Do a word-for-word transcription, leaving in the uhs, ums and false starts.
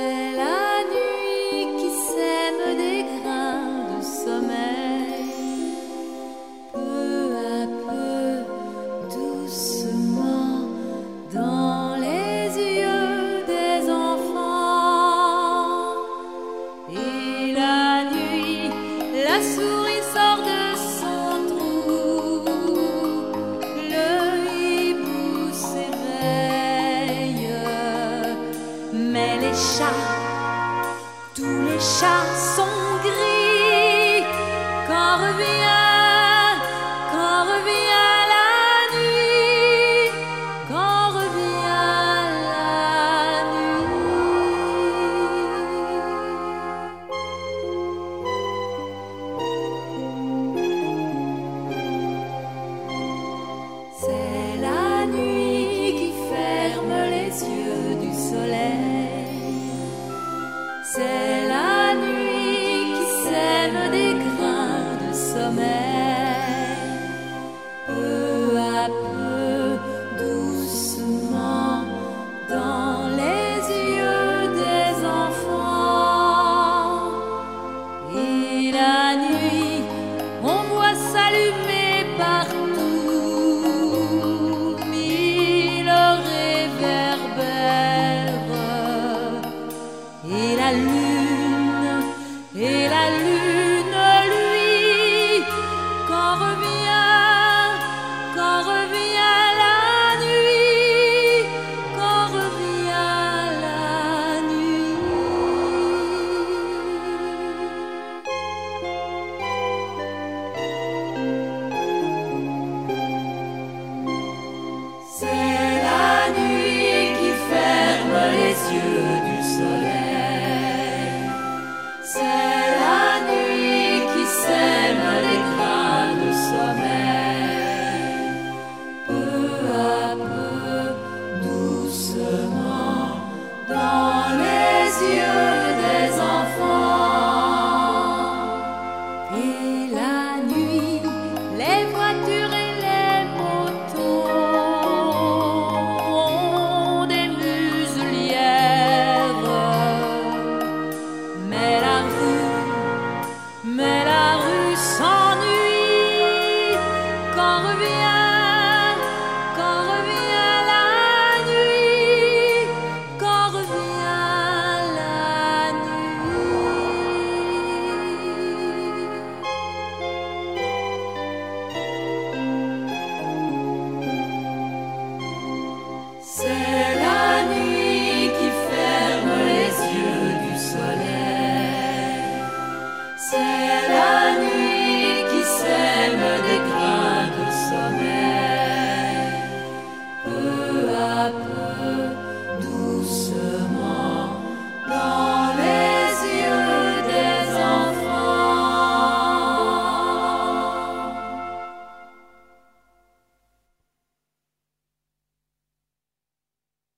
C'est la nuit qui sème des grains de sommeil, peu à peu, doucement, dans les yeux des enfants. Et la nuit, la souris sort de son trou, le hibou s'éveille. Mais les chats, tous les chats sont gris. Quand revient, quand revient la nuit, quand revient la nuit. C'est la nuit qui ferme les yeux du soleil. C'est la nuit qui sème des grains de sommeil, peu à peu, doucement, dans les yeux des enfants. Et la nuit, on voit s'allumer partout mille réverbères. Et la lune